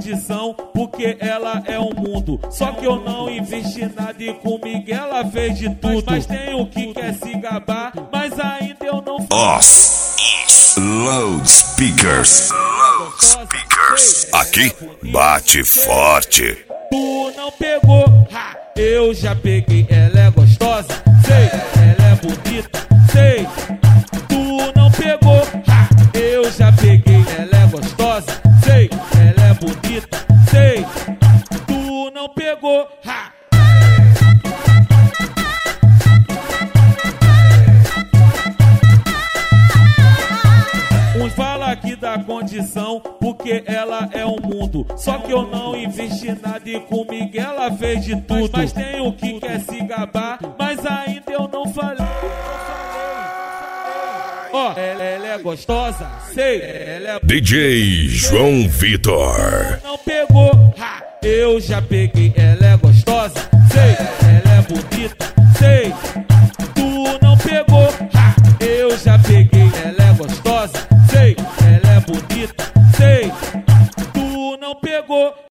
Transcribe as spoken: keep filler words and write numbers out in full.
condição, porque ela é um mundo. Só que eu não investi nada e comigo ela fez de tudo. Mas tem o que quer se gabar, mas ainda eu não fiz. Os loudspeakers, loudspeakers, aqui bate forte. Tu não pegou, ha, eu já peguei, ela é gostosa, sei, ela é bonita, sei. Tu não pegou, ha, eu já peguei, ela é gostosa, sei, ela é bonita, sei. Tu não pegou, ha. Uns falam aqui da condição, porque ela é um mundo. Só que eu não investi nada e comigo ela fez de tudo. Mas tem o que quer se gabar, mas ainda eu não falei. Ó, oh, ela, ela é gostosa, sei, ela é... D J João Vitor. Não pegou, ha, eu já peguei, ela é gostosa, sei, ela é bonita, sei. Tu não pegou, ha, eu já peguei, ela é gostosa, sei, ela é bonita.